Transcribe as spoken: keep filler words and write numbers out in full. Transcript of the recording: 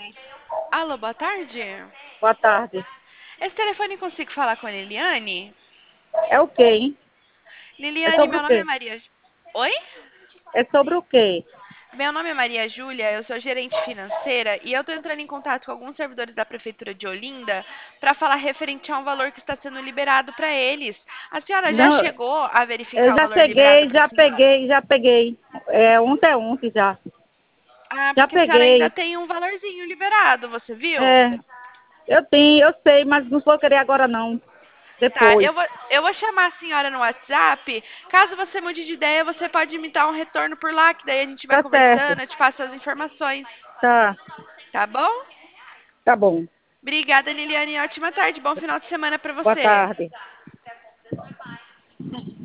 Alô, boa tarde. Boa tarde. Esse telefone consigo falar com a Liliane? É o quê, hein? É Liliane, sobre o meu nome é quê? Maria. Oi? É sobre o quê? Meu nome é Maria Júlia, eu sou gerente financeira e eu estou entrando em contato com alguns servidores da Prefeitura de Olinda para falar referente a um valor que está sendo liberado para eles. A senhora já Não, chegou a eu verificar o já valor liberado cheguei, para a já senhora? peguei, já peguei. É ontem é ontem já. Ah, Já porque a senhora ainda peguei. tem um valorzinho liberado, você viu? É, eu tenho, eu sei, mas não vou querer agora não. Tá, Depois. eu vou, eu vou chamar a senhora no WhatsApp. Caso você mude de ideia, você pode me dar um retorno por lá, que daí a gente vai Tá certo. conversando, eu te passo as informações. Tá, Tá bom? tá bom. Obrigada, Liliane. Ótima tarde. Bom final de semana para Boa você. tarde.